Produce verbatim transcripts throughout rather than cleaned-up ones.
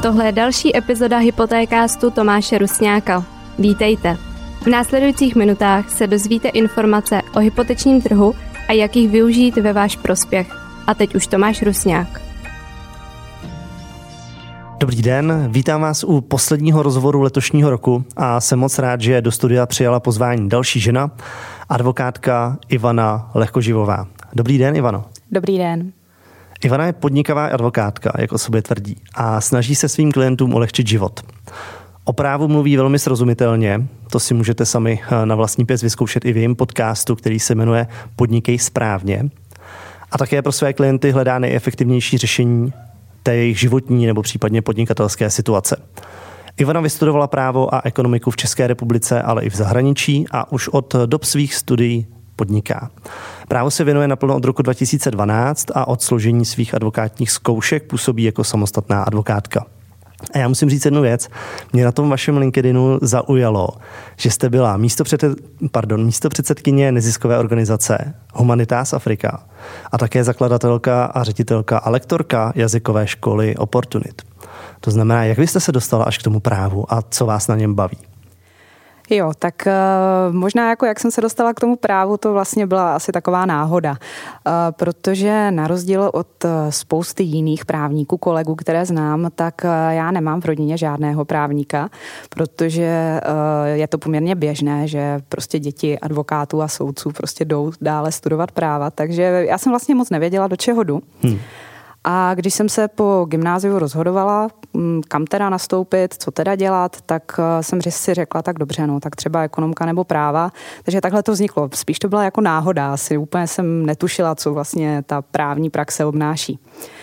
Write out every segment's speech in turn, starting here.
Tohle je další epizoda Hypotékástu Tomáše Rusňáka. Vítejte. V následujících minutách se dozvíte informace o hypotečním trhu a jak jich využít ve váš prospěch. A teď už Tomáš Rusňák. Dobrý den, vítám vás u posledního rozhovoru letošního roku a jsem moc rád, že do studia přijala pozvání další žena, advokátka Ivana Lehkoživová. Dobrý den, Ivano. Dobrý den. Ivana je podnikavá advokátka, jak o sobě tvrdí, a snaží se svým klientům ulehčit život. O právu mluví velmi srozumitelně, to si můžete sami na vlastní pěst vyzkoušet i v jejím podcastu, který se jmenuje Podnikej správně. A také pro své klienty hledá nejefektivnější řešení té jejich životní nebo případně podnikatelské situace. Ivana vystudovala právo a ekonomiku v České republice, ale i v zahraničí a už od dob svých studií podniká. Právo se věnuje naplno od roku dva tisíce dvanáct a od složení svých advokátních zkoušek působí jako samostatná advokátka. A já musím říct jednu věc. Mě na tom vašem LinkedInu zaujalo, že jste byla místopřed, pardon, místopředsedkyně neziskové organizace Humanitas Afrika a také zakladatelka a ředitelka a lektorka jazykové školy Opportunit. To znamená, jak vy jste se dostala až k tomu právu a co vás na něm baví? Jo, tak uh, možná jako jak jsem se dostala k tomu právu, to vlastně byla asi taková náhoda, uh, protože na rozdíl od uh, spousty jiných právníků, kolegů, které znám, tak uh, já nemám v rodině žádného právníka, protože uh, je to poměrně běžné, že prostě děti advokátů a soudců prostě jdou dále studovat práva, takže já jsem vlastně moc nevěděla, do čeho jdu. Hmm. A když jsem se po gymnáziu rozhodovala, kam teda nastoupit, co teda dělat, tak jsem si řekla, tak dobře, no, tak třeba ekonomka nebo práva. Takže takhle to vzniklo. Spíš to byla jako náhoda. Asi úplně jsem netušila, co vlastně ta právní praxe obnáší.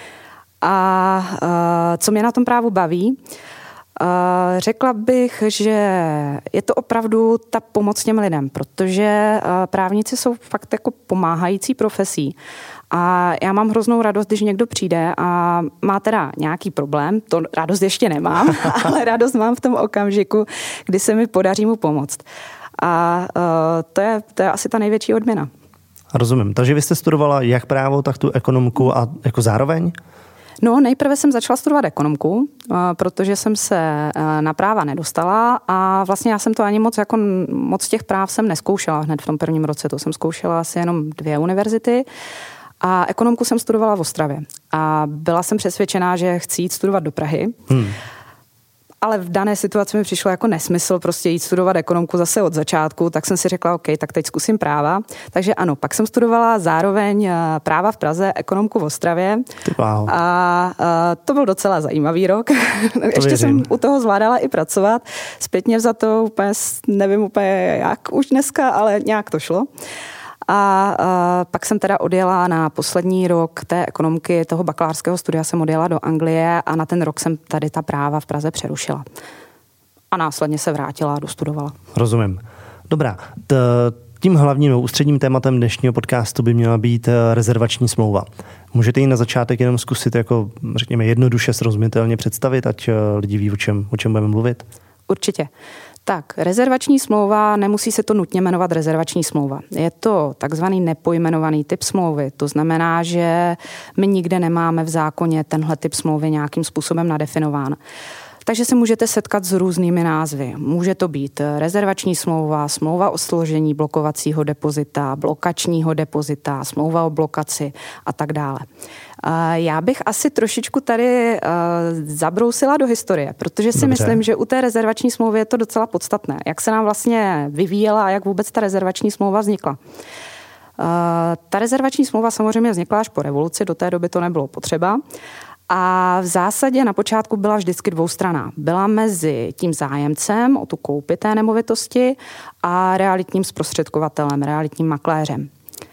A uh, co mě na tom právu baví? Uh, řekla bych, že je to opravdu ta pomoc těm lidem, protože uh, právníci jsou fakt jako pomáhající profesí. A já mám hroznou radost, když někdo přijde a má teda nějaký problém, to radost ještě nemám, ale radost mám v tom okamžiku, kdy se mi podaří mu pomoct. A uh, to je, to je asi ta největší odměna. Rozumím. Takže vy jste studovala jak právo, tak tu ekonomiku a jako zároveň? No, nejprve jsem začala studovat ekonomku, protože jsem se na práva nedostala a vlastně já jsem to ani moc, jako moc těch práv jsem neskoušela hned v tom prvním roce, to jsem zkoušela asi jenom dvě univerzity. A ekonomku jsem studovala v Ostravě a byla jsem přesvědčená, že chci jít studovat do Prahy. Hmm. Ale v dané situaci mi přišlo jako nesmysl prostě jít studovat ekonomku zase od začátku, tak jsem si řekla, OK, tak teď zkusím práva. Takže ano, pak jsem studovala zároveň práva v Praze, ekonomku v Ostravě. Wow. A, a to byl docela zajímavý rok. Ještě věřím. jsem u toho zvládala i pracovat. Zpětně za to úplně, nevím úplně jak už dneska, ale nějak to šlo. A, a pak jsem teda odjela na poslední rok té ekonomky, toho bakalářského studia jsem odjela do Anglie a na ten rok jsem tady ta práva v Praze přerušila. A následně se vrátila a dostudovala. Rozumím. Dobrá. T- tím hlavním ústředním tématem dnešního podcastu by měla být rezervační smlouva. Můžete ji na začátek jenom zkusit jako, řekněme, jednoduše srozumitelně představit, ať lidi ví, o čem, o čem budeme mluvit? Určitě. Tak, rezervační smlouva, nemusí se to nutně jmenovat rezervační smlouva. Je to takzvaný nepojmenovaný typ smlouvy. To znamená, že my nikde nemáme v zákoně tenhle typ smlouvy nějakým způsobem nadefinován. Takže se můžete setkat s různými názvy. Může to být rezervační smlouva, smlouva o složení blokovacího depozita, blokačního depozita, smlouva o blokaci a tak dále. Já bych asi trošičku tady zabrousila do historie, protože si Dobře. myslím, že u té rezervační smlouvy je to docela podstatné. Jak se nám vlastně vyvíjela a jak vůbec ta rezervační smlouva vznikla. Ta rezervační smlouva samozřejmě vznikla až po revoluci, do té doby to nebylo potřeba. A v zásadě na počátku byla vždycky dvoustranná. Byla mezi tím zájemcem o tu koupi té nemovitosti a realitním zprostředkovatelem, realitním makléřem.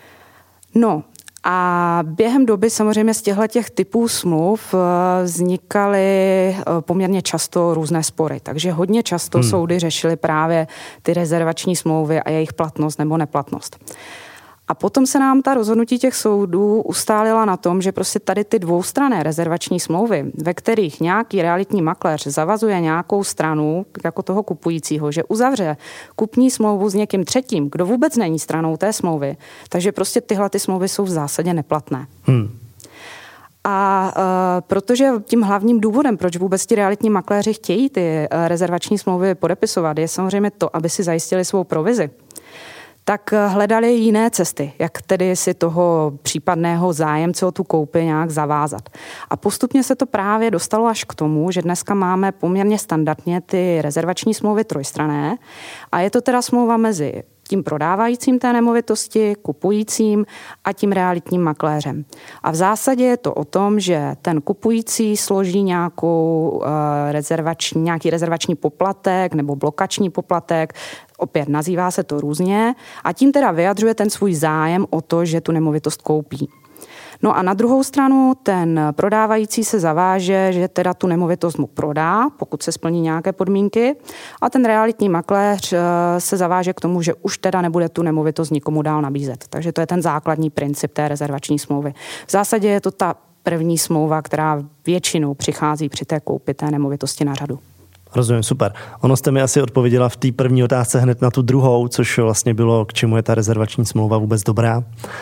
No a během doby samozřejmě z těchto těch typů smluv vznikaly poměrně často různé spory. Takže hodně často hmm. soudy řešily právě ty rezervační smlouvy a jejich platnost nebo neplatnost. A potom se nám ta rozhodnutí těch soudů ustálila na tom, že prostě tady ty dvoustranné rezervační smlouvy, ve kterých nějaký realitní makléř zavazuje nějakou stranu, jako toho kupujícího, že uzavře kupní smlouvu s někým třetím, kdo vůbec není stranou té smlouvy, takže prostě tyhle ty smlouvy jsou v zásadě neplatné. Hmm. A uh, protože tím hlavním důvodem, proč vůbec ti realitní makléři chtějí ty uh, rezervační smlouvy podepisovat, je samozřejmě to, aby si zajistili svou provizi, tak hledali jiné cesty, jak tedy si toho případného zájemce o tu koupi nějak zavázat. A postupně se to právě dostalo až k tomu, že dneska máme poměrně standardně ty rezervační smlouvy trojstranné a je to teda smlouva mezi tím prodávajícím té nemovitosti, kupujícím a tím realitním makléřem. A v zásadě je to o tom, že ten kupující složí nějakou uh, rezervační, nějaký rezervační poplatek nebo blokační poplatek, opět nazývá se to různě, a tím teda vyjadřuje ten svůj zájem o to, že tu nemovitost koupí. No a na druhou stranu ten prodávající se zaváže, že teda tu nemovitost mu prodá, pokud se splní nějaké podmínky, a ten realitní makléř se zaváže k tomu, že už teda nebude tu nemovitost nikomu dál nabízet. Takže to je ten základní princip té rezervační smlouvy. V zásadě je to ta první smlouva, která většinou přichází při té koupi té nemovitosti na řadu. Rozumím, super. Ono jste mi asi odpověděla v té první otázce hned na tu druhou, což vlastně bylo, k čemu je ta rezervační smlouva vůbec dobrá.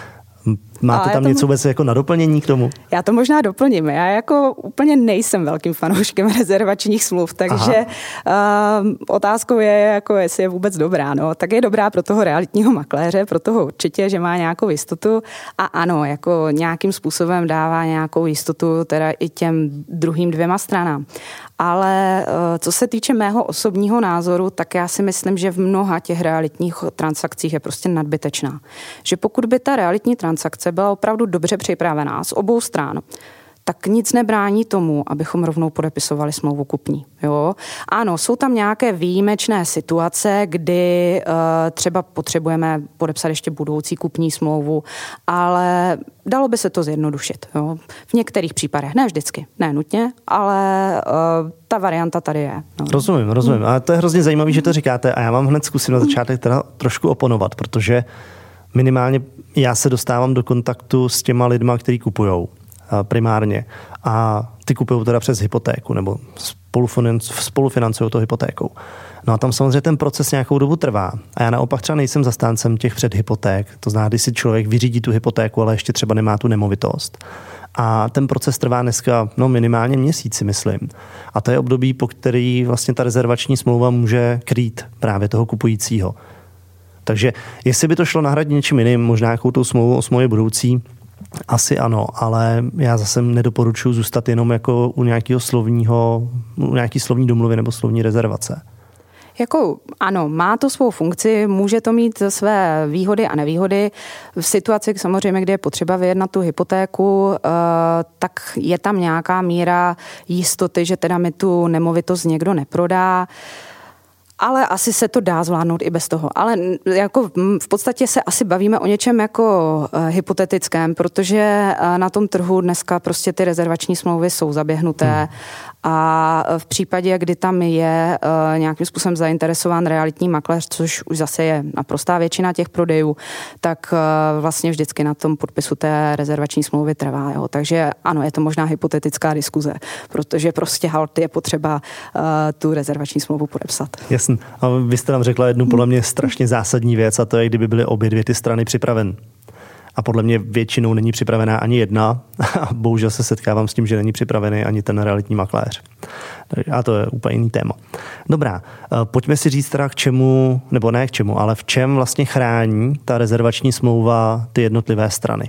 Máte tam to... něco vůbec jako na doplnění k tomu? Já to možná doplním. Já jako úplně nejsem velkým fanouškem rezervačních smluv, takže uh, otázkou je, jako jestli je vůbec dobrá. No, tak je dobrá pro toho realitního makléře, pro toho určitě, že má nějakou jistotu a ano, jako nějakým způsobem dává nějakou jistotu teda i těm druhým dvěma stranám. Ale co se týče mého osobního názoru, tak já si myslím, že v mnoha těch realitních transakcích je prostě nadbytečná. Že pokud by ta realitní transakce byla opravdu dobře připravená z obou stran, tak nic nebrání tomu, abychom rovnou podepisovali smlouvu kupní. Jo? Ano, jsou tam nějaké výjimečné situace, kdy uh, třeba potřebujeme podepsat ještě budoucí kupní smlouvu, ale dalo by se to zjednodušit. Jo? V některých případech, ne vždycky, ne nutně, ale uh, ta varianta tady je. No. Rozumím, rozumím. A to je hrozně zajímavé, že to říkáte, a já vám hned zkusím na začátek teda trošku oponovat, protože minimálně já se dostávám do kontaktu s těma lidma, kteří kupujou primárně. A ty kupují teda přes hypotéku nebo spolufinancují to hypotékou. No a tam samozřejmě ten proces nějakou dobu trvá. A já naopak třeba nejsem zastáncem těch předhypoték. To znamená, když si člověk vyřídí tu hypotéku, ale ještě třeba nemá tu nemovitost. A ten proces trvá dneska no, minimálně měsíc, si myslím. A to je období, po který vlastně ta rezervační smlouva může krýt právě toho kupujícího. Takže jestli by to šlo nahradit něčím jiným, možná nějakou tou smlouvou o smlouvě budoucí, asi ano, ale já zase nedoporučuji zůstat jenom jako u nějakého slovního, u nějaký slovní domluvy nebo slovní rezervace. Jako ano, má to svou funkci, může to mít své výhody a nevýhody. V situaci samozřejmě, kdy je potřeba vyjednat tu hypotéku, tak je tam nějaká míra jistoty, že teda mi tu nemovitost někdo neprodá. Ale asi se to dá zvládnout i bez toho. Ale jako v podstatě se asi bavíme o něčem jako hypotetickém, protože na tom trhu dneska prostě ty rezervační smlouvy jsou zaběhnuté hmm. a v případě, kdy tam je nějakým způsobem zainteresován realitní makléř, což už zase je naprostá většina těch prodejů, tak vlastně vždycky na tom podpisu té rezervační smlouvy trvá. Jo. Takže ano, je to možná hypotetická diskuze, protože prostě halt je potřeba tu rezervační smlouvu podepsat. Jasně. A vy jste nám řekla jednu podle mě strašně zásadní věc, a to je, kdyby byly obě dvě ty strany připraven. A podle mě většinou není připravená ani jedna a bohužel se setkávám s tím, že není připravený ani ten realitní makléř. A to je úplně jiný téma. Dobrá, pojďme si říct teda k čemu, nebo ne k čemu, ale v čem vlastně chrání ta rezervační smlouva ty jednotlivé strany.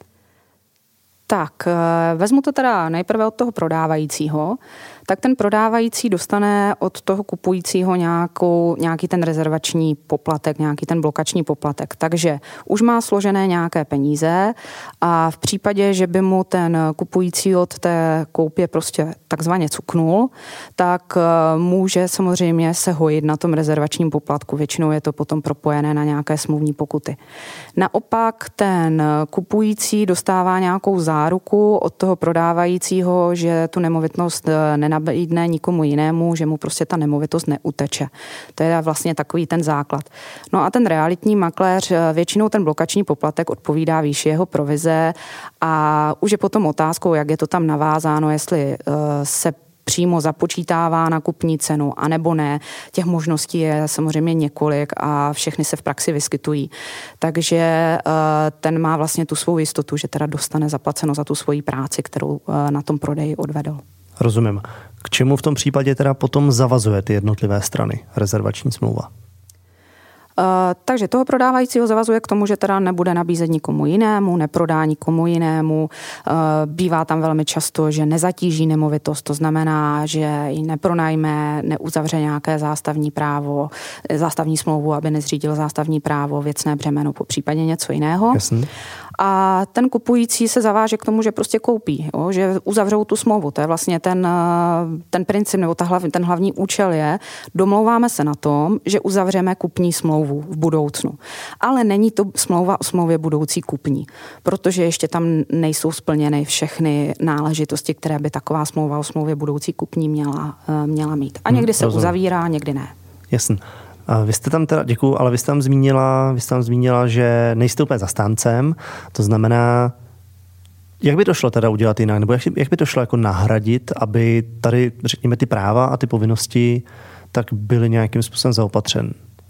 Tak, vezmu to teda nejprve od toho prodávajícího. Tak ten prodávající dostane od toho kupujícího nějakou, nějaký ten rezervační poplatek, nějaký ten blokační poplatek. Takže už má složené nějaké peníze a v případě, že by mu ten kupující od té koupě prostě takzvaně cuknul, tak může samozřejmě se hojit na tom rezervačním poplatku. Většinou je to potom propojené na nějaké smluvní pokuty. Naopak ten kupující dostává nějakou záruku od toho prodávajícího, že tu nemovitnost nenabízí jde nikomu jinému, že mu prostě ta nemovitost neuteče. To je vlastně takový ten základ. No a ten realitní makléř, většinou ten blokační poplatek odpovídá výši jeho provize a už je potom otázkou, jak je to tam navázáno, jestli uh, se přímo započítává na kupní cenu, anebo ne. Těch možností je samozřejmě několik a všechny se v praxi vyskytují. Takže ten má vlastně tu svou jistotu, že teda dostane zaplaceno za tu svoji práci, kterou na tom prodeji odvedl. Rozumím. K čemu v tom případě teda potom zavazuje ty jednotlivé strany rezervační smlouva? Uh, takže toho prodávajícího zavazuje k tomu, že teda nebude nabízet nikomu jinému, neprodá nikomu jinému. Uh, bývá tam velmi často, že nezatíží nemovitost, to znamená, že ji nepronajme, neuzavře nějaké zástavní právo, zástavní smlouvu, aby nezřídil zástavní právo, věcné břemeno, po případě něco jiného. Jasně. A ten kupující se zaváže k tomu, že prostě koupí, jo, že uzavřou tu smlouvu. To je vlastně ten, ten princip, nebo ta hlav, ten hlavní účel je, domlouváme se na tom, že uzavřeme kupní smlouvu v budoucnu. Ale není to smlouva o smlouvě budoucí kupní, protože ještě tam nejsou splněny všechny náležitosti, které by taková smlouva o smlouvě budoucí kupní měla, měla mít. A někdy se uzavírá, někdy ne. Jasně. Vy jste tam teda, děkuju, ale vy jste tam zmínila, vy jste tam zmínila, že nejste úplně zastáncem, to znamená, jak by to šlo teda udělat jinak, nebo jak, jak by to šlo jako nahradit, aby tady, řekněme, ty práva a ty povinnosti tak byly nějakým způsobem zaopatřen?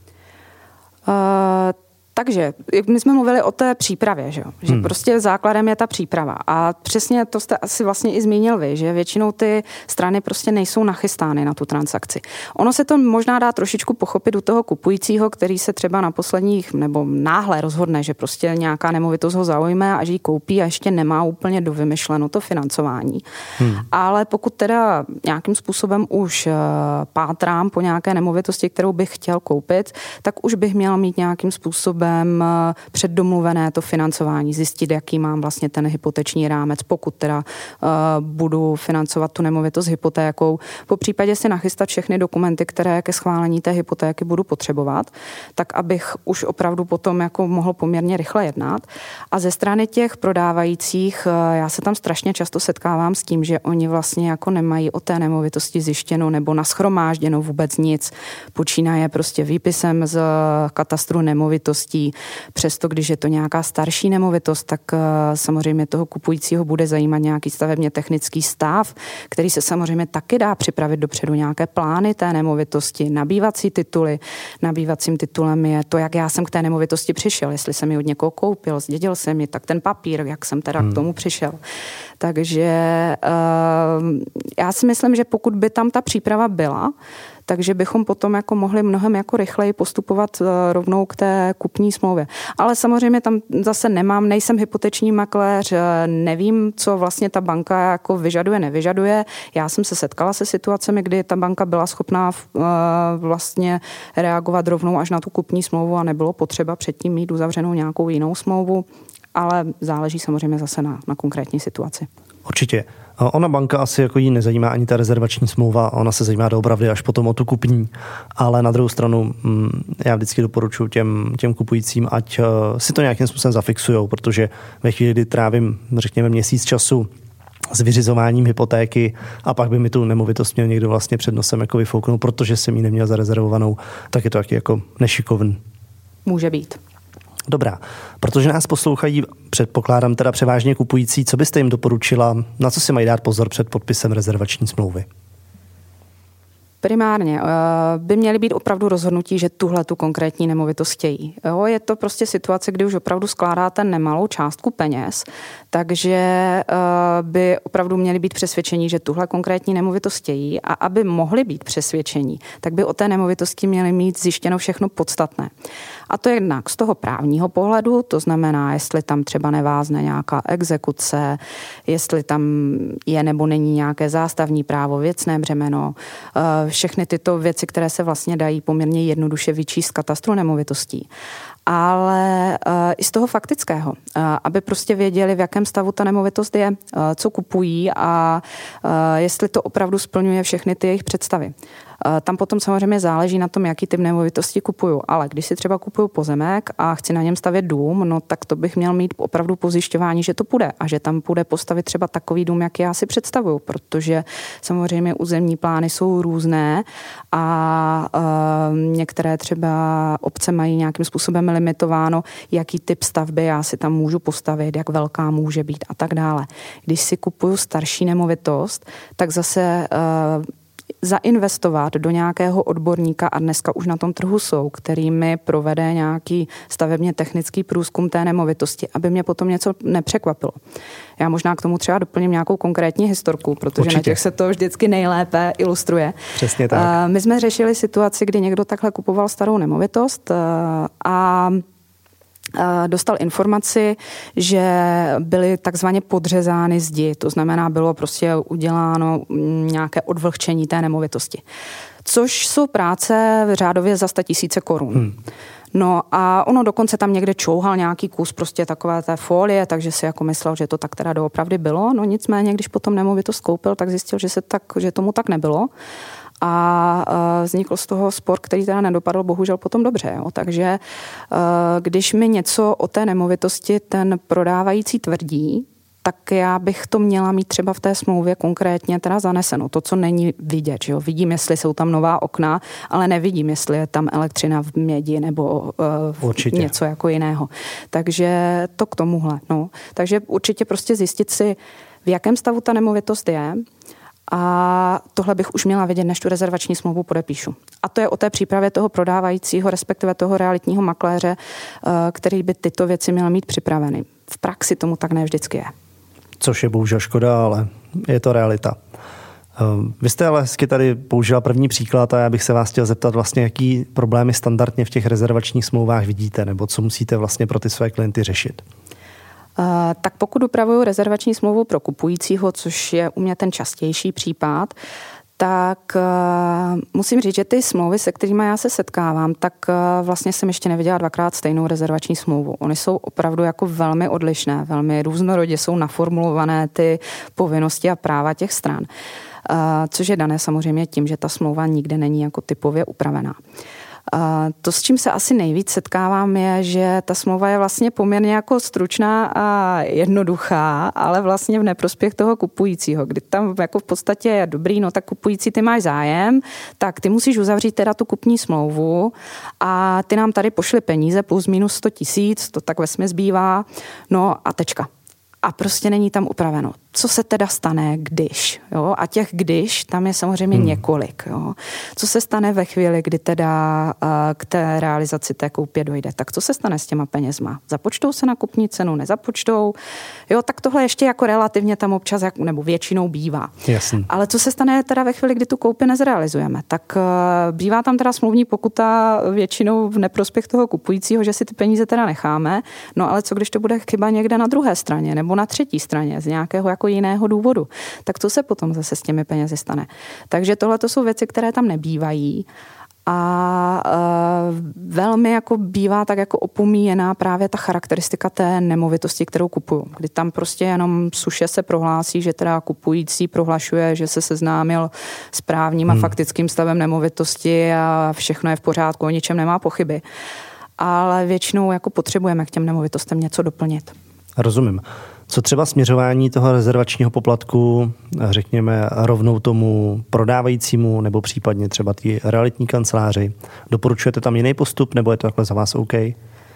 Uh... Takže my jsme mluvili o té přípravě, že, že hmm. prostě základem je ta příprava. A přesně to jste asi vlastně i zmínil vy, že většinou ty strany prostě nejsou nachystány na tu transakci. Ono se to možná dá trošičku pochopit u toho kupujícího, který se třeba na posledních nebo náhle rozhodne, že prostě nějaká nemovitost ho zaujme a že ji koupí a ještě nemá úplně dovymyšleno to financování. Hmm. Ale pokud teda nějakým způsobem už pátrám po nějaké nemovitosti, kterou bych chtěl koupit, tak už bych měl mít nějakým způsobem předdomluvené to financování, zjistit, jaký mám vlastně ten hypoteční rámec, pokud teda uh, budu financovat tu nemovitost hypotékou. Po případě si nachystat všechny dokumenty, které ke schválení té hypotéky budu potřebovat, tak abych už opravdu potom jako mohl poměrně rychle jednat. A ze strany těch prodávajících, uh, já se tam strašně často setkávám s tím, že oni vlastně jako nemají o té nemovitosti zjištěno nebo nashromážděno vůbec nic. Počínaje prostě výpisem z katastru nemovitostí. Přesto, když je to nějaká starší nemovitost, tak uh, samozřejmě toho kupujícího bude zajímat nějaký stavebně technický stav, který se samozřejmě taky dá připravit dopředu, nějaké plány té nemovitosti, nabývací tituly. Nabývacím titulem je to, jak já jsem k té nemovitosti přišel, jestli jsem ji od někoho koupil, zdědil jsem ji, tak ten papír, jak jsem teda hmm. k tomu přišel. Takže uh, já si myslím, že pokud by tam ta příprava byla, takže bychom potom jako mohli mnohem jako rychleji postupovat rovnou k té kupní smlouvě. Ale samozřejmě tam zase nemám, nejsem hypoteční makléř, nevím, co vlastně ta banka jako vyžaduje, nevyžaduje. Já jsem se setkala se situacemi, kdy ta banka byla schopná vlastně reagovat rovnou až na tu kupní smlouvu a nebylo potřeba předtím mít uzavřenou nějakou jinou smlouvu, ale záleží samozřejmě zase na, na konkrétní situaci. Určitě. Ona banka asi jako jí nezajímá ani ta rezervační smlouva, ona se zajímá doopravdy až potom o tu kupní, ale na druhou stranu já vždycky doporučuji těm, těm kupujícím, ať si to nějakým způsobem zafixujou, protože ve chvíli, kdy trávím, řekněme, měsíc času s vyřizováním hypotéky a pak by mi tu nemovitost měl někdo vlastně před nosem jako vyfouknout, protože jsem ji neměl zarezervovanou, tak je to taky jako nešikovný. Může být. Dobrá, protože nás poslouchají, předpokládám teda převážně kupující, co byste jim doporučila, na co si mají dát pozor před podpisem rezervační smlouvy? Primárně by měly být opravdu rozhodnutí, že tuhle tu konkrétní nemovitost chtějí. Jo, je to prostě situace, kdy už opravdu skládáte nemalou částku peněz, takže by opravdu měli být přesvědčení, že tuhle konkrétní nemovitost chtějí a aby mohli být přesvědčení, tak by o té nemovitosti měli mít zjištěno všechno podstatné. A to jednak z toho právního pohledu, to znamená, jestli tam třeba nevázne nějaká exekuce, jestli tam je nebo není nějaké zástavní právo, věcné břemeno, všechny tyto věci, které se vlastně dají poměrně jednoduše vyčíst z katastru nemovitostí. Ale uh, i z toho faktického, uh, aby prostě věděli, v jakém stavu ta nemovitost je, uh, co kupují a uh, jestli to opravdu splňuje všechny ty jejich představy. Tam potom samozřejmě záleží na tom, jaký typ nemovitosti kupuju. Ale když si třeba kupuju pozemek a chci na něm stavět dům, no tak to bych měl mít opravdu po zjišťování, že to půjde a že tam půjde postavit třeba takový dům, jak já si představuju, protože samozřejmě územní plány jsou různé a uh, některé třeba obce mají nějakým způsobem limitováno, jaký typ stavby já si tam můžu postavit, jak velká může být a tak dále. Když si kupuju starší nemovitost, tak zase uh, zainvestovat do nějakého odborníka, a dneska už na tom trhu jsou, který mi provede nějaký stavebně technický průzkum té nemovitosti, aby mě potom něco nepřekvapilo. Já možná k tomu třeba doplním nějakou konkrétní historku, protože Určitě. Na těch se to vždycky nejlépe ilustruje. Přesně tak. My jsme řešili situaci, kdy někdo takhle kupoval starou nemovitost a dostal informaci, že byly takzvaně podřezány zdi, to znamená, bylo prostě uděláno nějaké odvlhčení té nemovitosti. Což jsou práce v řádově za sto tisíce korun. Hmm. No a ono dokonce tam někde čouhal nějaký kus prostě takové té folie, takže si jako myslel, že to tak teda doopravdy bylo. No nicméně, když potom nemovitost koupil, tak zjistil, že, se tak, že tomu tak nebylo. A vznikl z toho spor, který teda nedopadl bohužel potom dobře. Jo. Takže když mi něco o té nemovitosti ten prodávající tvrdí, tak já bych to měla mít třeba v té smlouvě konkrétně teda zaneseno. To, co není vidět. Že jo. Vidím, jestli jsou tam nová okna, ale nevidím, jestli je tam elektřina v mědi nebo uh, něco jako jiného. Takže to k tomuhle. No. Takže určitě prostě zjistit si, v jakém stavu ta nemovitost je. A tohle bych už měla vědět, než tu rezervační smlouvu podepíšu. A to je o té přípravě toho prodávajícího, respektive toho realitního makléře, který by tyto věci měl mít připraveny. V praxi tomu tak ne vždycky je. Což je bohužel škoda, ale je to realita. Vy jste ale hezky tady použila první příklad a já bych se vás chtěl zeptat vlastně, jaký problémy standardně v těch rezervačních smlouvách vidíte, nebo co musíte vlastně pro ty své klienty řešit. Uh, tak pokud upravuju rezervační smlouvu pro kupujícího, což je u mě ten častější případ, tak uh, musím říct, že ty smlouvy, se kterými já se setkávám, tak uh, vlastně jsem ještě neviděla dvakrát stejnou rezervační smlouvu. Ony jsou opravdu jako velmi odlišné, velmi různorodě jsou naformulované ty povinnosti a práva těch stran, uh, což je dané samozřejmě tím, že ta smlouva nikde není jako typově upravená. To, s čím se asi nejvíc setkávám, je, že ta smlouva je vlastně poměrně jako stručná a jednoduchá, ale vlastně v neprospěch toho kupujícího, kdy tam jako v podstatě je dobrý, no tak kupující, ty máš zájem, tak ty musíš uzavřít teda tu kupní smlouvu a ty nám tady pošli peníze plus minus sto tisíc, to tak vesměs bývá, no a tečka. A prostě není tam upraveno. Co se teda stane, když? Jo? A těch když, tam je samozřejmě hmm. několik. Jo? Co se stane ve chvíli, kdy teda uh, k té realizaci té koupě dojde? Tak co se stane s těma penězma? Započtou se na kupní cenu, nezapočtou? Jo, tak tohle ještě jako relativně tam občas, nebo většinou bývá. Jasný. Ale co se stane teda ve chvíli, kdy tu koupi nezrealizujeme? Tak uh, bývá tam teda smluvní pokuta většinou v neprospěch toho kupujícího, že si ty peníze teda necháme. No ale co když to bude chyba někde na druhé straně nebo na třetí straně z nějakého jako jiného důvodu, tak co se potom zase s těmi penězi stane. Takže tohle to jsou věci, které tam nebývají a e, velmi jako bývá tak jako opomíjená právě ta charakteristika té nemovitosti, kterou kupuju. Kdy tam prostě jenom suše se prohlásí, že teda kupující prohlašuje, že se seznámil s právním a hmm. faktickým stavem nemovitosti a všechno je v pořádku, o ničem nemá pochyby. Ale většinou jako potřebujeme k těm nemovitostem něco doplnit. Rozumím. Co třeba směřování toho rezervačního poplatku, řekněme, rovnou tomu prodávajícímu nebo případně třeba té realitní kanceláři? Doporučujete tam jiný postup nebo je to takhle za vás OK? Uh,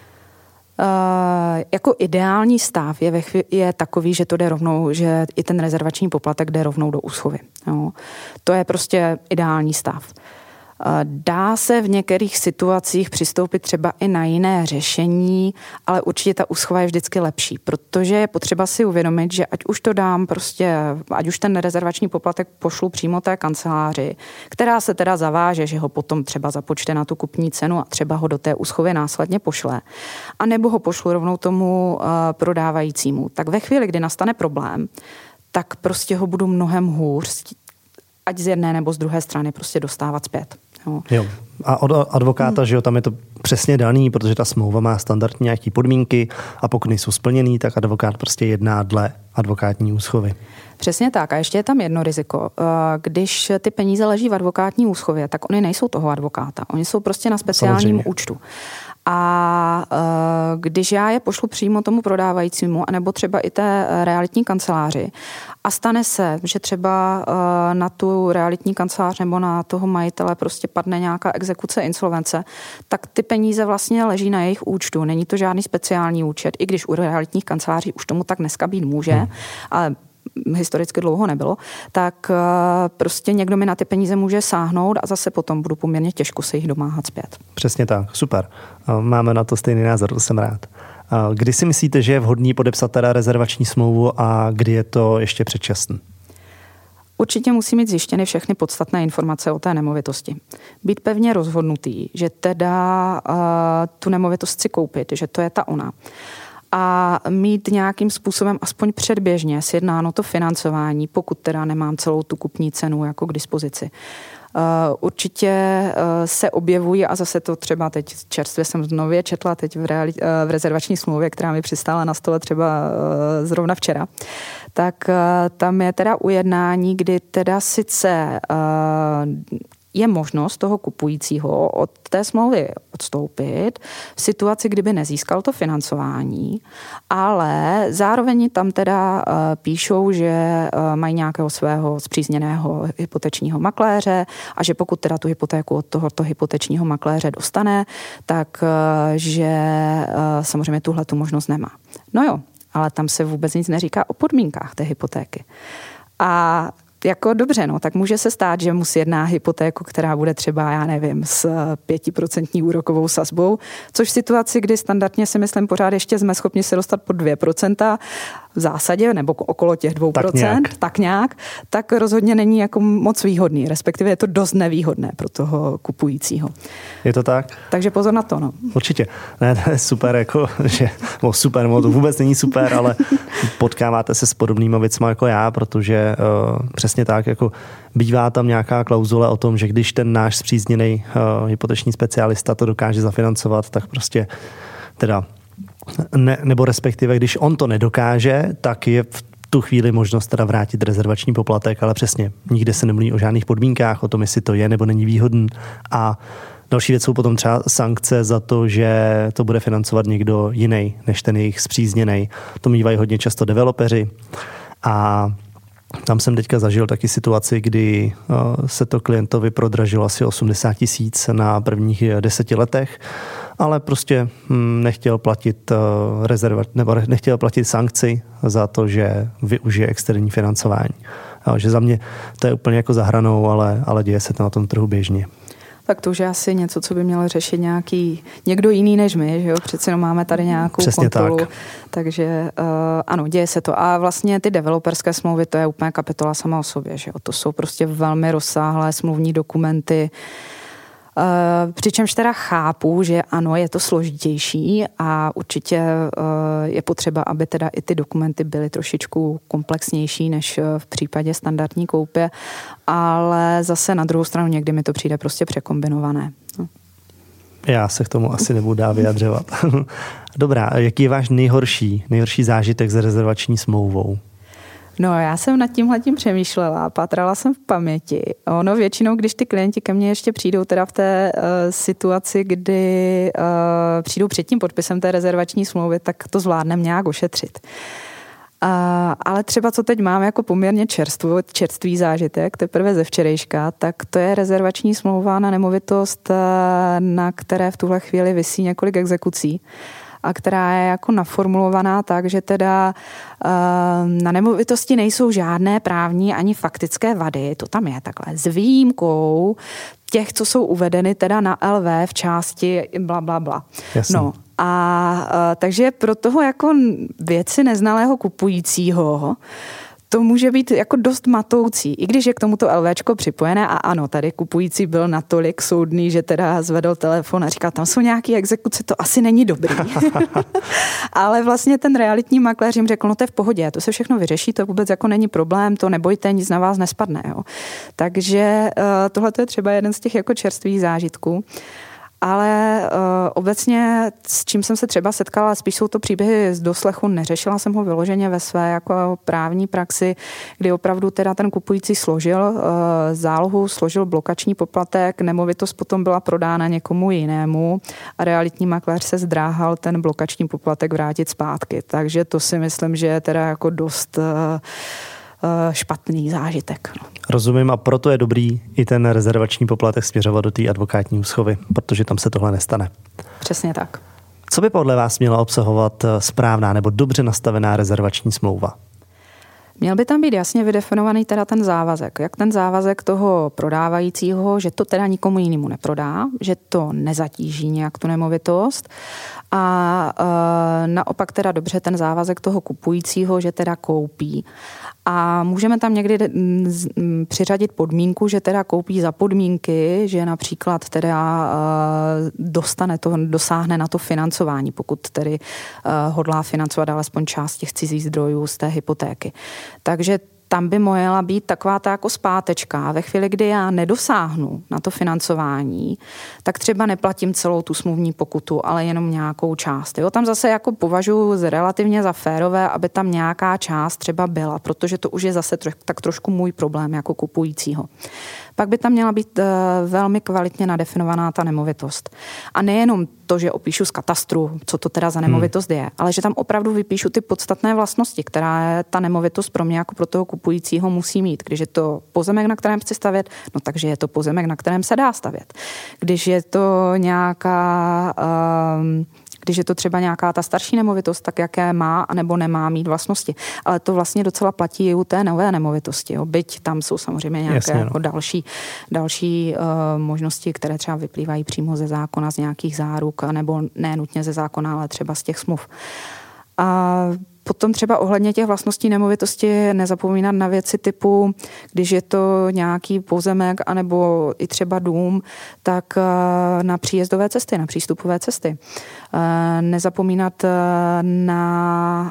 jako ideální stav je, ve chvíli, je takový, že to jde rovnou, že i ten rezervační poplatek jde rovnou do úschovy. Jo. To je prostě ideální stav. Dá se v některých situacích přistoupit třeba i na jiné řešení, ale určitě ta úschova je vždycky lepší, protože je potřeba si uvědomit, že ať už to dám prostě, ať už ten rezervační poplatek pošlu přímo té kanceláři, která se teda zaváže, že ho potom třeba započte na tu kupní cenu a třeba ho do té úschovy následně pošle, a nebo ho pošlu rovnou tomu uh, prodávajícímu. Tak ve chvíli, kdy nastane problém, tak prostě ho budu mnohem hůř, ať z jedné nebo z druhé strany prostě dostávat zpět. Jo. Jo. A od advokáta, hmm. že jo, tam je to přesně daný, protože ta smlouva má standardní nějaké podmínky a pokud nejsou splněný, tak advokát prostě jedná dle advokátní úschovy. Přesně tak. A ještě je tam jedno riziko. Když ty peníze leží v advokátní úschově, tak oni nejsou toho advokáta. Oni jsou prostě na speciálním Samozřejmě. účtu. A když já je pošlu přímo tomu prodávajícímu, nebo třeba i té realitní kanceláři, a stane se, že třeba na tu realitní kancelář nebo na toho majitele prostě padne nějaká exekuce, insolvence, tak ty peníze vlastně leží na jejich účtu. Není to žádný speciální účet, i když u realitních kanceláří už tomu tak dneska být může, hmm. ale historicky dlouho nebylo, tak prostě někdo mi na ty peníze může sáhnout a zase potom budu poměrně těžko se jich domáhat zpět. Přesně tak, super. Máme na to stejný názor, to jsem rád. Kdy si myslíte, že je vhodný podepsat teda rezervační smlouvu a kdy je to ještě předčasný? Určitě musí mít zjištěny všechny podstatné informace o té nemovitosti. Být pevně rozhodnutý, že teda uh, tu nemovitost si koupit, že to je ta ona. A mít nějakým způsobem aspoň předběžně sjednáno to financování, pokud teda nemám celou tu kupní cenu jako k dispozici. Určitě se objevují, a zase to třeba teď čerstvě jsem znově četla teď v, reali, v rezervační smlouvě, která mi přistála na stole třeba zrovna včera, tak tam je teda ujednání, kdy teda sice je možnost toho kupujícího od té smlouvy odstoupit v situaci, kdyby nezískal to financování, ale zároveň tam teda uh, píšou, že uh, mají nějakého svého spřízněného hypotečního makléře a že pokud teda tu hypotéku od tohoto hypotečního makléře dostane, tak uh, že uh, samozřejmě tuhle tu možnost nemá. No jo, ale tam se vůbec nic neříká o podmínkách té hypotéky. A jako dobře, no, tak může se stát, že mu sjedná hypotéku, která bude třeba, já nevím, s pětiprocentní úrokovou sazbou, což v situaci, kdy standardně si myslím pořád ještě jsme schopni se dostat pod dvě procenta v zásadě, nebo okolo těch dvou procent, tak nějak. tak nějak, tak rozhodně není jako moc výhodný, respektive je to dost nevýhodné pro toho kupujícího. Je to tak? Takže pozor na to, no. Určitě. Ne, to je super, jako, že, no super, no to vůbec není super, ale potkáváte se s podobnýma věcma jako já, protože uh, přesně tak, jako bývá tam nějaká klauzule o tom, že když ten náš spřízněný uh, hypoteční specialista to dokáže zafinancovat, tak prostě teda ne, nebo respektive, když on to nedokáže, tak je v tu chvíli možnost teda vrátit rezervační poplatek, ale přesně, nikde se nemluví o žádných podmínkách, o tom, jestli to je nebo není výhodný. A další věc jsou potom třeba sankce za to, že to bude financovat někdo jiný, než ten jejich spřízněnej. To mívají hodně často developeři a tam jsem teďka zažil taky situaci, kdy se to klientovi prodražilo asi osmdesát tisíc na prvních deseti letech, ale prostě nechtěl platit rezervat, nebo nechtěl platit sankci za to, že využije externí financování. Že za mě to je úplně jako za hranou, ale, ale děje se to na tom trhu běžně. Tak to už je asi něco, co by měl řešit nějaký někdo jiný než my, že jo? Přece no máme tady nějakou Přesně kontrolu. Tak. Takže uh, ano, děje se to. A vlastně ty developerské smlouvy, to je úplně kapitola sama o sobě, že jo? To jsou prostě velmi rozsáhlé smluvní dokumenty. Uh, přičemž teda chápu, že ano, je to složitější a určitě uh, je potřeba, aby teda i ty dokumenty byly trošičku komplexnější než v případě standardní koupě, ale zase na druhou stranu někdy mi to přijde prostě překombinované. No. Já se k tomu asi nebudu dál vyjadřovat. Dobrá, jaký je váš nejhorší, nejhorší zážitek s rezervační smlouvou? No, já jsem nad tímhletím přemýšlela, pátrala jsem v paměti. Ono většinou, když ty klienti ke mně ještě přijdou teda v té uh, situaci, kdy uh, přijdou před tím podpisem té rezervační smlouvy, tak to zvládneme nějak ošetřit. Uh, ale třeba co teď mám jako poměrně čerstvý, čerstvý zážitek, teprve ze včerejška, tak to je rezervační smlouva na nemovitost, uh, na které v tuhle chvíli visí několik exekucí. A která je jako naformulovaná tak, že teda uh, na nemovitosti nejsou žádné právní ani faktické vady, to tam je takhle, s výjimkou těch, co jsou uvedeny teda na L V v části bla, bla, bla. Jasně. No a uh, takže pro toho jako věci neznalého kupujícího to může být jako dost matoucí, i když je k tomuto LVčko připojené a ano, tady kupující byl natolik soudný, že teda zvedl telefon a říkal, tam jsou nějaké exekuce, to asi není dobrý. Ale vlastně ten realitní makléř jim řekl, no to je v pohodě, to se všechno vyřeší, to vůbec jako není problém, to nebojte, nic na vás nespadne. Jo. Takže uh, tohle je třeba jeden z těch jako čerstvých zážitků. Ale uh, obecně, s čím jsem se třeba setkala, spíš jsou to příběhy z doslechu, neřešila jsem ho vyloženě ve své jako právní praxi, kdy opravdu teda ten kupující složil uh, zálohu, složil blokační poplatek, nemovitost potom byla prodána někomu jinému a realitní makléř se zdráhal ten blokační poplatek vrátit zpátky. Takže to si myslím, že je teda jako dost uh, špatný zážitek. No. Rozumím, a proto je dobrý i ten rezervační poplatek směřovat do té advokátní úschovy, protože tam se tohle nestane. Přesně tak. Co by podle vás měla obsahovat správná nebo dobře nastavená rezervační smlouva? Měl by tam být jasně vydefinovaný teda ten závazek. Jak ten závazek toho prodávajícího, že to teda nikomu jinému neprodá, že to nezatíží nějak tu nemovitost a e, naopak teda dobře ten závazek toho kupujícího, že teda koupí. A můžeme tam někdy přiřadit podmínku, že teda koupí za podmínky, že například teda dostane to, dosáhne na to financování, pokud tedy hodlá financovat alespoň část těch cizích zdrojů z té hypotéky. Takže tam by mohla být taková ta jako zpátečka. Ve chvíli, kdy já nedosáhnu na to financování, tak třeba neplatím celou tu smluvní pokutu, ale jenom nějakou část. Jo, tam zase jako považuji relativně za férové, aby tam nějaká část třeba byla, protože to už je zase troš, tak trošku můj problém jako kupujícího. Pak by tam měla být uh, velmi kvalitně nadefinovaná ta nemovitost. A nejenom to, že opíšu z katastru, co to teda za nemovitost je, ale že tam opravdu vypíšu ty podstatné vlastnosti, která ta nemovitost pro mě jako pro toho kupujícího musí mít. Když je to pozemek, na kterém chci stavět, no takže je to pozemek, na kterém se dá stavět. Když je to nějaká... Um, Když je to třeba nějaká ta starší nemovitost, tak jaké má anebo nemá mít vlastnosti. Ale to vlastně docela platí i u té nové nemovitosti. Jo. Byť tam jsou samozřejmě nějaké Jasně, no. jako další, další uh, možnosti, které třeba vyplývají přímo ze zákona, z nějakých záruk, nebo ne nutně ze zákona, ale třeba z těch smluv. A potom třeba ohledně těch vlastností nemovitosti nezapomínat na věci typu, když je to nějaký pozemek anebo i třeba dům, tak na příjezdové cesty, na přístupové cesty. Nezapomínat na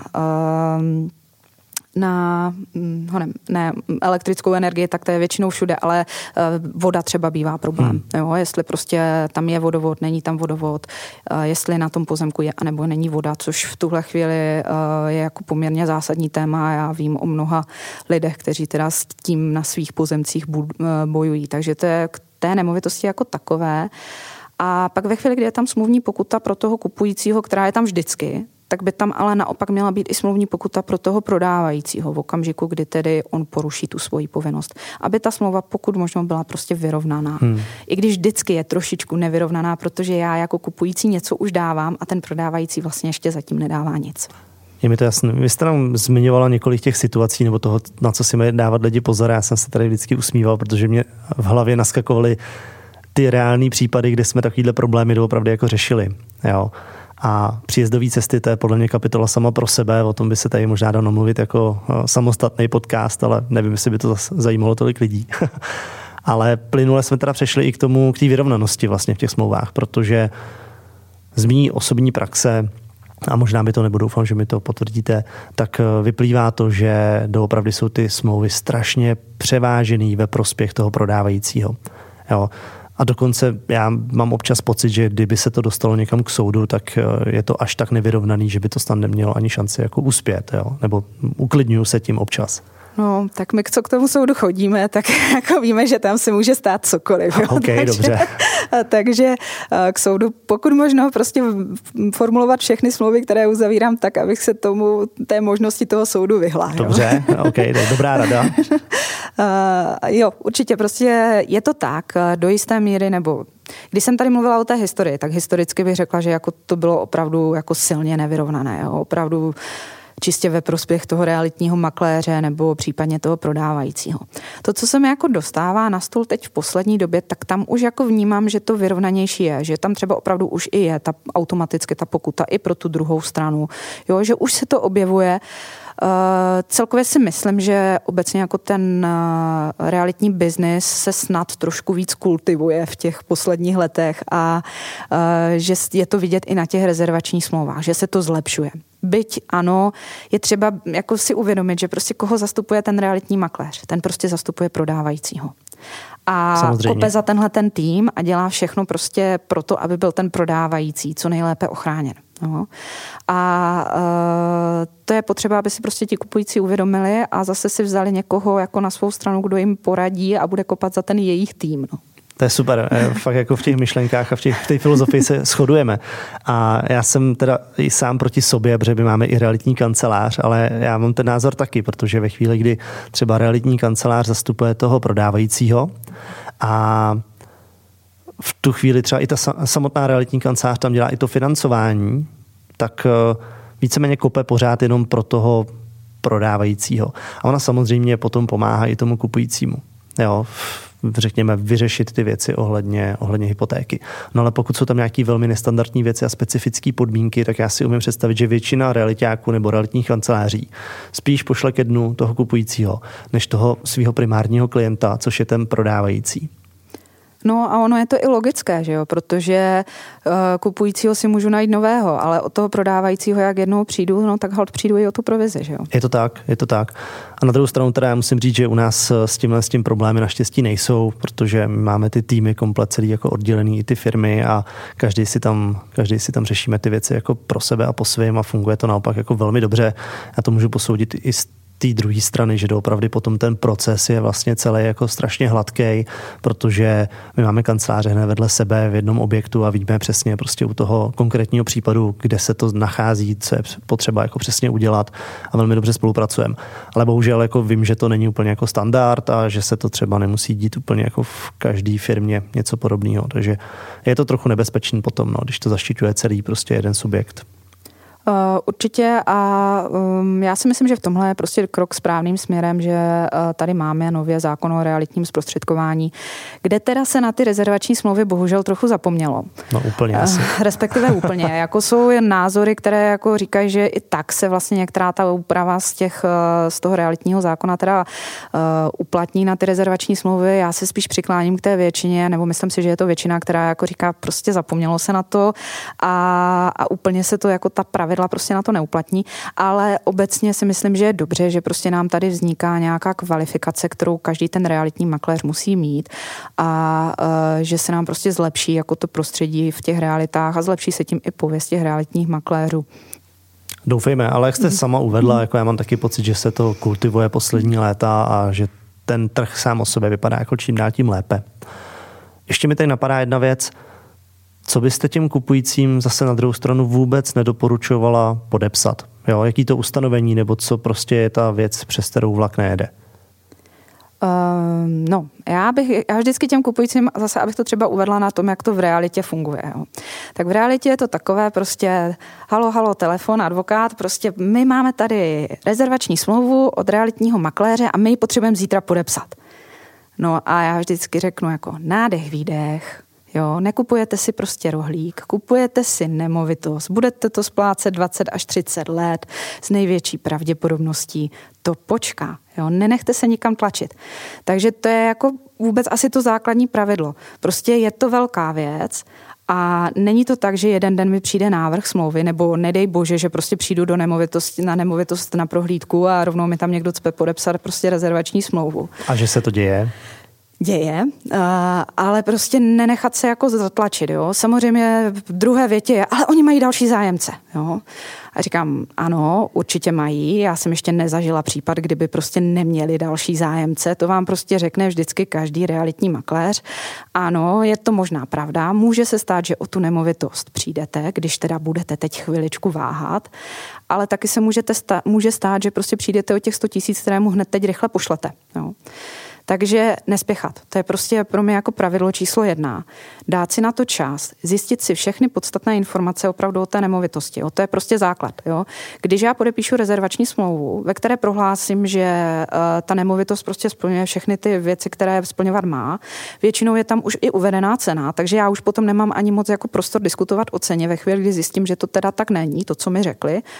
na honem, ne, elektrickou energii, tak to je většinou všude, ale voda třeba bývá problém. Hmm. Jo, jestli prostě tam je vodovod, není tam vodovod, jestli na tom pozemku je, anebo není voda, což v tuhle chvíli je jako poměrně zásadní téma. Já vím o mnoha lidech, kteří teda s tím na svých pozemcích bojují. Takže to je k té nemovitosti jako takové. A pak ve chvíli, kdy je tam smluvní pokuta pro toho kupujícího, která je tam vždycky, tak by tam ale naopak měla být i smluvní pokuta pro toho prodávajícího v okamžiku, kdy tedy on poruší tu svoji povinnost. Aby ta smlouva pokud možno byla prostě vyrovnaná. Hmm. I když vždycky je trošičku nevyrovnaná, protože já jako kupující něco už dávám a ten prodávající vlastně ještě zatím nedává nic. Je mi to jasné. Vy jste nám zmiňovala několik těch situací nebo toho, na co si mají dávat lidi pozor. Já jsem se tady vždycky usmíval, protože mě v hlavě naskakovaly ty reální případy, kde jsme takovýhle problémy doopravdy jako řešili. Jo. A příjezdové cesty, to je podle mě kapitola sama pro sebe, o tom by se tady možná dalo mluvit jako samostatný podcast, ale nevím, jestli by to zajímalo tolik lidí. Ale plynule jsme teda přešli i k tomu, k té vyrovnanosti vlastně v těch smlouvách, protože z mý osobní praxe, a možná by to nebo doufám, že mi to potvrdíte, tak vyplývá to, že doopravdy jsou ty smlouvy strašně převážený ve prospěch toho prodávajícího. Jo. A dokonce já mám občas pocit, že kdyby se to dostalo někam k soudu, tak je to až tak nevyrovnaný, že by to snad nemělo ani šanci jako uspět. Jo? Nebo uklidňuju se tím občas. No, tak my, co k tomu soudu chodíme, tak jako víme, že tam se může stát cokoliv. Jo? OK, takže, dobře. Takže k soudu pokud možno prostě formulovat všechny smlouvy, které uzavírám tak, abych se tomu té možnosti toho soudu vyhla. Dobře, OK, dobrá rada. uh, jo, určitě prostě je to tak, do jisté míry, nebo když jsem tady mluvila o té historii, tak historicky bych řekla, že jako to bylo opravdu jako silně nevyrovnané. Jo? Opravdu čistě ve prospěch toho realitního makléře nebo případně toho prodávajícího. To, co se mi jako dostává na stůl teď v poslední době, tak tam už jako vnímám, že to vyrovnanější je, že tam třeba opravdu už i je ta automaticky ta pokuta i pro tu druhou stranu, jo, že už se to objevuje Celkově si myslím, že obecně jako ten realitní biznis se snad trošku víc kultivuje v těch posledních letech a že je to vidět i na těch rezervačních smlouvách, že se to zlepšuje. Byť ano, je třeba jako si uvědomit, že prostě koho zastupuje ten realitní makléř. Ten prostě zastupuje prodávajícího. A samozřejmě kope za tenhle ten tým a dělá všechno prostě proto, aby byl ten prodávající co nejlépe ochráněn. No. A e, to je potřeba, aby si prostě ti kupující uvědomili a zase si vzali někoho jako na svou stranu, kdo jim poradí a bude kopat za ten jejich tým. No. To je super, fakt jako v těch myšlenkách a v, těch, v té filozofii se shodujeme. A já jsem teda i sám proti sobě, protože my máme i realitní kancelář, ale já mám ten názor taky, protože ve chvíli, kdy třeba realitní kancelář zastupuje toho prodávajícího a v tu chvíli třeba i ta samotná realitní kancelář tam dělá i to financování, tak víceméně kope pořád jenom pro toho prodávajícího. A ona samozřejmě potom pomáhá i tomu kupujícímu. Jo, řekněme, vyřešit ty věci ohledně, ohledně hypotéky. No ale pokud jsou tam nějaké velmi nestandardní věci a specifické podmínky, tak já si umím představit, že většina realitáků nebo realitních kanceláří spíš pošle ke dnu toho kupujícího, než toho svého primárního klienta, což je ten prodávající. No a ono je to i logické, že jo, protože uh, kupujícího si můžu najít nového, ale od toho prodávajícího, jak jednou přijdu, no tak holt přijdu i o tu provizi, že jo. Je to tak, je to tak. A na druhou stranu teda já musím říct, že u nás s tímhle s tím problémy naštěstí nejsou, protože máme ty týmy komplet celý jako oddělený, i ty firmy a každý si tam, každý si tam řešíme ty věci jako pro sebe a po svém a funguje to naopak jako velmi dobře. Já to můžu posoudit i z té druhé strany, že doopravdy potom ten proces je vlastně celý jako strašně hladký, protože my máme kanceláře hned vedle sebe v jednom objektu a víme přesně prostě u toho konkrétního případu, kde se to nachází, co je potřeba jako přesně udělat a velmi dobře spolupracujeme. Ale bohužel jako vím, že to není úplně jako standard a že se to třeba nemusí dít úplně jako v každé firmě něco podobného. Takže je to trochu nebezpečný potom, no, když to zaštiťuje celý prostě jeden subjekt. Uh, určitě a um, já si myslím, že v tomhle je prostě krok správným směrem, že uh, tady máme nově zákon o realitním zprostředkování, kde teda se na ty rezervační smlouvy bohužel trochu zapomnělo. No úplně asi. Uh, respektive úplně. Jako jsou jen názory, které jako říkají, že i tak se vlastně některá ta úprava z, těch, uh, z toho realitního zákona teda uh, uplatní na ty rezervační smlouvy. Já se spíš přikláním k té většině, nebo myslím si, že je to většina, která jako říká, prostě zapomnělo se na to a, a úplně se to jako ta pravidla prostě na to neuplatní, ale obecně si myslím, že je dobře, že prostě nám tady vzniká nějaká kvalifikace, kterou každý ten realitní makléř musí mít a uh, že se nám prostě zlepší jako to prostředí v těch realitách a zlepší se tím i pověst těch realitních makléřů. Doufejme, ale jak jste sama uvedla, jako já mám taky pocit, že se to kultivuje poslední léta a že ten trh sám o sobě vypadá jako čím dál tím lépe. Ještě mi tady napadá jedna věc. Co byste těm kupujícím zase na druhou stranu vůbec nedoporučovala podepsat? Jo, jaký to ustanovení, nebo co prostě je ta věc, přes kterou vlak nejede? Uh, no, já bych, já vždycky těm kupujícím, zase abych to třeba uvedla na tom, jak to v realitě funguje. Jo. Tak v realitě je to takové prostě halo, halo, telefon, advokát, prostě my máme tady rezervační smlouvu od realitního makléře a my ji potřebujeme zítra podepsat. No a já vždycky řeknu jako nádech, výdech. Jo, nekupujete si prostě rohlík, kupujete si nemovitost, budete to splácet dvacet až třicet let s největší pravděpodobností. To počká, jo, nenechte se nikam tlačit. Takže to je jako vůbec asi to základní pravidlo. Prostě je to velká věc a není to tak, že jeden den mi přijde návrh smlouvy, nebo nedej bože, že prostě přijdu do nemovitosti, na nemovitost na prohlídku a rovnou mi tam někdo cpe podepsat prostě rezervační smlouvu. A že se to děje? Děje, ale prostě nenechat se jako zatlačit, jo. Samozřejmě v druhé větě je, ale oni mají další zájemce, jo. A říkám, ano, určitě mají, já jsem ještě nezažila případ, kdyby prostě neměli další zájemce, to vám prostě řekne vždycky každý realitní makléř. Ano, je to možná pravda, může se stát, že o tu nemovitost přijdete, když teda budete teď chviličku váhat, ale taky se můžete stát, může stát, že prostě přijdete o těch sto tisíc, které mu hned teď rychle pošlete, jo. Takže nespěchat. To je prostě pro mě jako pravidlo číslo jedna. Dát si na to čas, zjistit si všechny podstatné informace opravdu o té nemovitosti. Jo. To je prostě základ. Jo. Když já podepíšu rezervační smlouvu, ve které prohlásím, že uh, ta nemovitost prostě splňuje všechny ty věci, které splňovat má, většinou je tam už i uvedená cena, takže já už potom nemám ani moc jako prostor diskutovat o ceně ve chvíli, kdy zjistím, že to teda tak není, to, co mi řekli,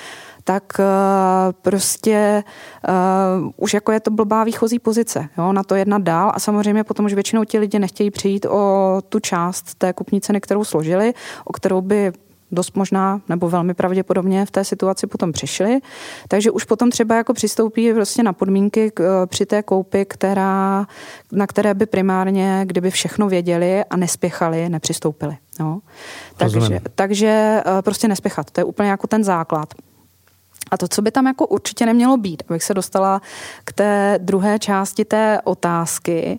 tak uh, prostě uh, už jako je to blbá výchozí pozice, jo, na to jednat dál a samozřejmě potom už většinou ti lidi nechtějí přijít o tu část té kupní ceny, kterou složili, o kterou by dost možná nebo velmi pravděpodobně v té situaci potom přišli. Takže už potom třeba jako přistoupí prostě na podmínky k, při té koupi, která, na které by primárně, kdyby všechno věděli a nespěchali, nepřistoupili. No. Takže, takže prostě nespěchat. To je úplně jako ten základ. A to, co by tam jako určitě nemělo být, abych se dostala k té druhé části té otázky,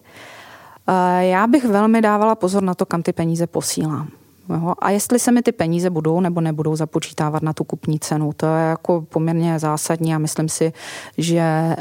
já bych velmi dávala pozor na to, kam ty peníze posílám. A jestli se mi ty peníze budou nebo nebudou započítávat na tu kupní cenu, to je jako poměrně zásadní a myslím si, že e,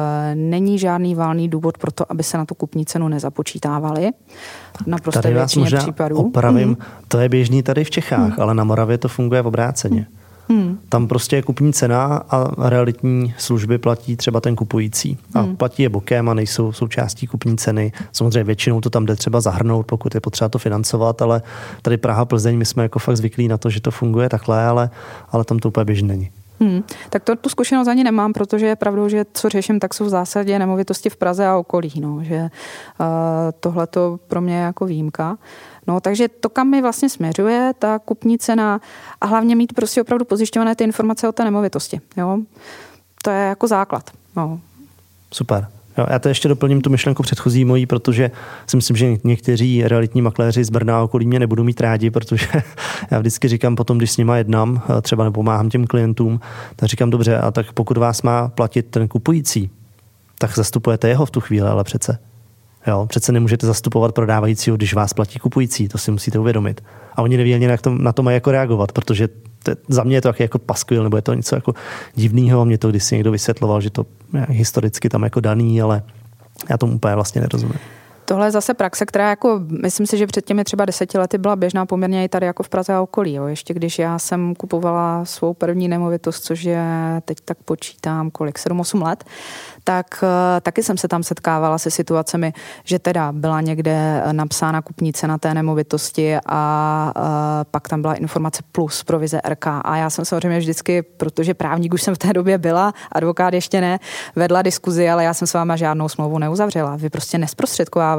není žádný valný důvod pro to, aby se na tu kupní cenu nezapočítávali. Naprosto tady vás možná případů. opravím, mm. to je běžný tady v Čechách, mm. ale na Moravě to funguje v obráceně. Hmm. Tam prostě je kupní cena a realitní služby platí třeba ten kupující. A hmm. platí je bokem a nejsou součástí kupní ceny. Samozřejmě většinou to tam jde třeba zahrnout, pokud je potřeba to financovat, ale tady Praha, Plzeň, my jsme jako fakt zvyklí na to, že to funguje takhle, ale, ale tam to úplně běžně není. Hmm. Tak to, tu zkušenost ani nemám, protože je pravdou, že co řeším, tak jsou v zásadě nemovitosti v Praze a okolí. No, že uh, tohle to pro mě je jako výjimka. No, takže to, kam mi vlastně směřuje, ta kupní cena a hlavně mít prostě opravdu pozjišťované ty informace o té nemovitosti. Jo? To je jako základ. No. Super. Jo, já to ještě doplním tu myšlenku předchozí mojí, protože si myslím, že někteří realitní makléři z Brna a okolí mě nebudou mít rádi, protože já vždycky říkám potom, když s nima jednám, třeba nepomáhám těm klientům, tak říkám dobře, a tak pokud vás má platit ten kupující, tak zastupujete jeho v tu chvíli, ale přece. Jo, přece nemůžete zastupovat prodávajícího, když vás platí kupující, to si musíte uvědomit. A oni neví ani na to, na to mají jako reagovat, protože to, za mě je to jako paskvil, nebo je to něco jako divného. Mě to když si někdo vysvětloval, že to je historicky tam jako daný, ale já tomu úplně vlastně nerozumím. Tohle je zase praxe, která jako, myslím si, že před těmi třeba deseti lety byla běžná poměrně i tady jako v Praze a okolí. Jo. Ještě když já jsem kupovala svou první nemovitost, což je, teď tak počítám, kolik, sedm osm let, tak taky jsem se tam setkávala se situacemi, že teda byla někde napsána kupní cena té nemovitosti a, a pak tam byla informace plus provize R K. A já jsem samozřejmě vždycky, protože právník už jsem v té době byla, advokát ještě ne, vedla diskuzi, ale já jsem s váma žádnou smlouvu neuzavřela. Vy prostě nesprostředkováváte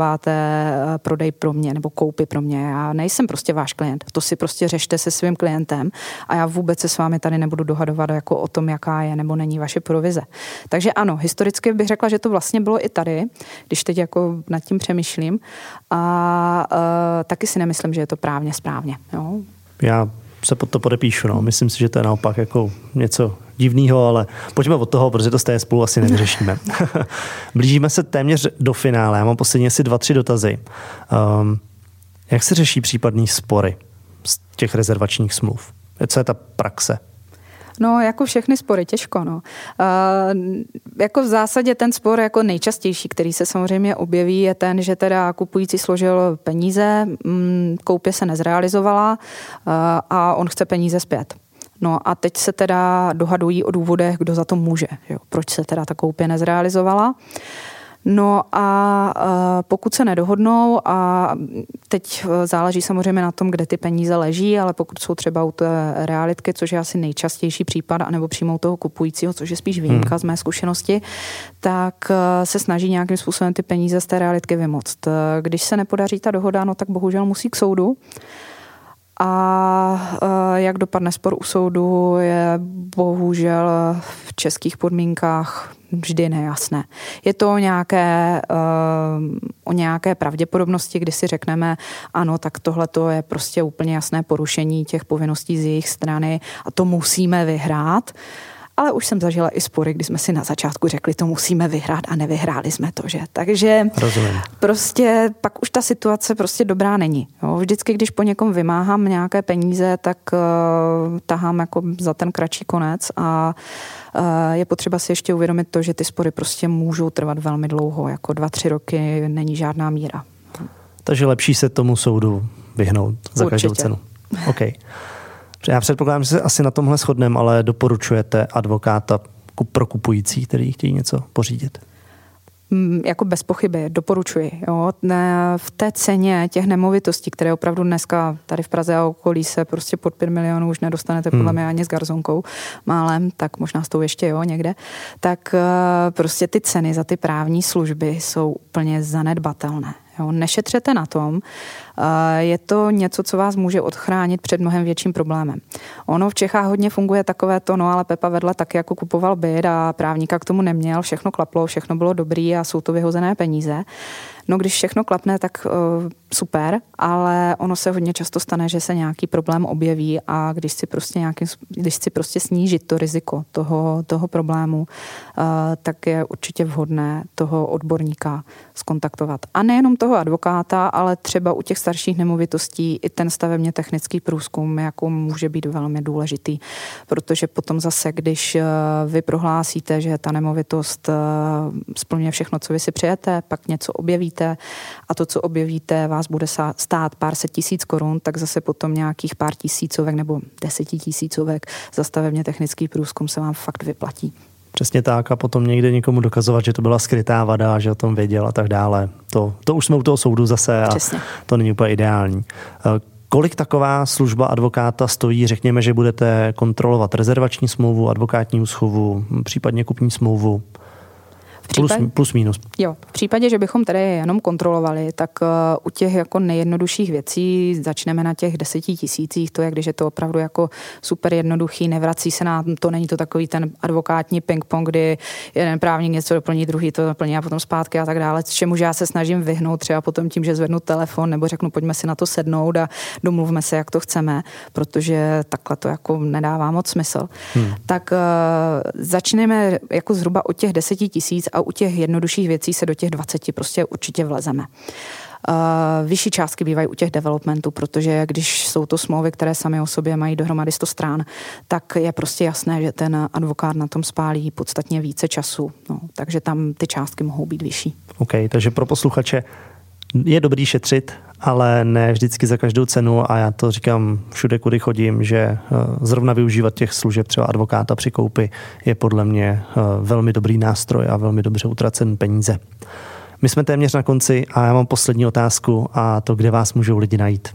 prodej pro mě nebo koupy pro mě. Já nejsem prostě váš klient. To si prostě řešte se svým klientem a já vůbec se s vámi tady nebudu dohadovat jako o tom, jaká je nebo není vaše provize. Takže ano, historicky bych řekla, že to vlastně bylo i tady, když teď jako nad tím přemýšlím a uh, taky si nemyslím, že je to právně správně. Jo? Já se pod to podepíšu, no. Myslím si, že to je naopak jako něco divného, ale pojďme od toho, protože to z té spolu asi nevyřešíme. Blížíme se téměř do finále. Já mám poslední asi dva, tři dotazy. Um, jak se řeší případný spory z těch rezervačních smluv? Co je ta praxe? No, jako všechny spory, těžko, no. Uh, jako v zásadě ten spor jako nejčastější, který se samozřejmě objeví, je ten, že teda kupující složil peníze, m, koupě se nezrealizovala uh, a on chce peníze zpět. No a teď se teda dohadují o důvodech, kdo za to může, jo? Proč se teda ta koupě nezrealizovala. No a pokud se nedohodnou a teď záleží samozřejmě na tom, kde ty peníze leží, ale pokud jsou třeba u té realitky, což je asi nejčastější případ, anebo přímo u toho kupujícího, což je spíš výjimka hmm. z mé zkušenosti, tak se snaží nějakým způsobem ty peníze z té realitky vymoct. Když se nepodaří ta dohoda, no tak bohužel musí k soudu. A jak dopadne spor u soudu, je bohužel v českých podmínkách vždy nejasné. Je to o nějaké, o nějaké pravděpodobnosti, kdy si řekneme, ano, tak tohle je prostě úplně jasné porušení těch povinností z jejich strany a to musíme vyhrát. Ale už jsem zažila i spory, kdy jsme si na začátku řekli, to musíme vyhrát a nevyhráli jsme to, že? Takže rozumím. Prostě pak už ta situace prostě dobrá není. Jo? Vždycky, když po někom vymáhám nějaké peníze, tak uh, tahám jako za ten kratší konec a uh, je potřeba si ještě uvědomit to, že ty spory prostě můžou trvat velmi dlouho, jako dva, tři roky není žádná míra. Takže lepší se tomu soudu vyhnout za Určitě. Každou cenu. OK. Já předpokládám, že se asi na tomhle shodneme, ale doporučujete advokáta pro kupující, který chtějí něco pořídit? Jako bez pochyby, doporučuji. Jo. V té ceně těch nemovitostí, které opravdu dneska tady v Praze a okolí se prostě pod pět milionů už nedostanete podle mě ani s garzonkou málem, tak možná s tou ještě jo někde, tak prostě ty ceny za ty právní služby jsou úplně zanedbatelné. Jo, nešetřete na tom, je to něco, co vás může odchránit před mnohem větším problémem. Ono v Čechách hodně funguje takové to, no ale Pepa vedle taky jako kupoval byt a právníka k tomu neměl, všechno klaplo, všechno bylo dobrý a jsou to vyhozené peníze. No když všechno klapne, tak uh, super, ale ono se hodně často stane, že se nějaký problém objeví a když si prostě nějakým, když si prostě snížit to riziko toho, toho problému, uh, tak je určitě vhodné toho odborníka skontaktovat. A nejenom toho advokáta, ale třeba u těch starších nemovitostí i ten stavebně technický průzkum jako může být velmi důležitý, protože potom zase, když uh, vy prohlásíte, že ta nemovitost uh, splňuje všechno, co vy si přejete, pak něco objevíte, a to, co objevíte, vás bude stát pár set tisíc korun, tak zase potom nějakých pár tisícovek nebo desetitisícovek za stavebně technický průzkum se vám fakt vyplatí. Přesně tak a potom někde někomu dokazovat, že to byla skrytá vada, že o tom věděl a tak dále. To, to už jsme u toho soudu zase a Přesně. To není úplně ideální. Kolik taková služba advokáta stojí? Řekněme, že budete kontrolovat rezervační smlouvu, advokátní úschovu, případně kupní smlouvu. Plus, plus minus. Jo, v případě, že bychom tady jenom kontrolovali, tak uh, u těch jako nejjednodušších věcí začneme na těch deseti tisících, to je, když je to opravdu jako super jednoduchý, nevrací se na to, není to takový ten advokátní ping-pong, kdy jeden právník něco doplní, druhý to doplní a potom zpátky a tak dále, čemuž já se snažím vyhnout třeba potom tím, že zvednu telefon nebo řeknu, pojďme si na to sednout a domluvme se, jak to chceme, protože takhle to jako nedává moc smysl. Hmm. Tak uh, začneme jako zhruba od těch deseti tisíc a u těch jednodušších věcí se do těch dvaceti prostě určitě vlezeme. Uh, vyšší částky bývají u těch developmentů, protože když jsou to smlouvy, které sami o sobě mají dohromady sto strán, tak je prostě jasné, že ten advokát na tom spálí podstatně více času. No, takže tam ty částky mohou být vyšší. OK, takže pro posluchače je dobrý šetřit, ale ne vždycky za každou cenu a já to říkám všude, kudy chodím, že zrovna využívat těch služeb třeba advokáta při koupi je podle mě velmi dobrý nástroj a velmi dobře utracen peníze. My jsme téměř na konci a já mám poslední otázku a to, kde vás můžou lidi najít.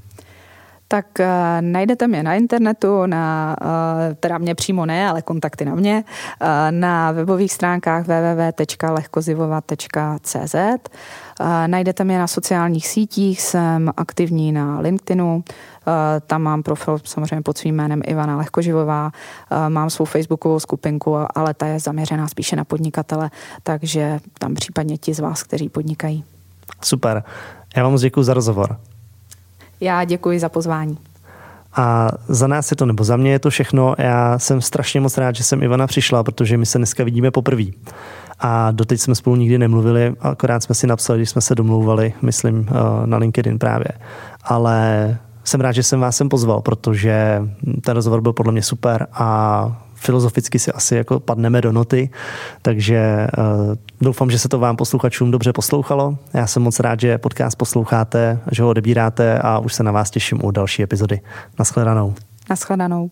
Tak uh, najdete mě na internetu, na, uh, teda mě přímo ne, ale kontakty na mě, uh, na webových stránkách w w w tečka lehkozivova tečka c z. Uh, najdete mě na sociálních sítích, jsem aktivní na LinkedInu, uh, tam mám profil samozřejmě pod svým jménem Ivana Lehkoživová, uh, mám svou facebookovou skupinku, ale ta je zaměřená spíše na podnikatele, takže tam případně ti z vás, kteří podnikají. Super, já vám moc děkuji za rozhovor. Já děkuji za pozvání. A za nás je to, nebo za mě je to všechno. Já jsem strašně moc rád, že jsem Ivana přišla, protože my se dneska vidíme poprvé. A doteď jsme spolu nikdy nemluvili, akorát jsme si napsali, když jsme se domlouvali, myslím, na LinkedIn právě. Ale jsem rád, že jsem vás sem pozval, protože ten rozhovor byl podle mě super a filozoficky si asi jako padneme do noty, takže uh, doufám, že se to vám posluchačům dobře poslouchalo. Já jsem moc rád, že podcast posloucháte, že ho odebíráte a už se na vás těším u další epizody. Naschledanou. Naschledanou.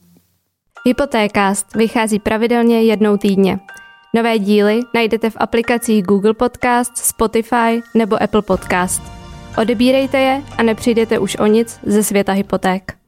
Hypotékast vychází pravidelně jednou týdně. Nové díly najdete v aplikacích Google Podcast, Spotify nebo Apple Podcast. Odebírejte je a nepřijdete už o nic ze světa hypoték.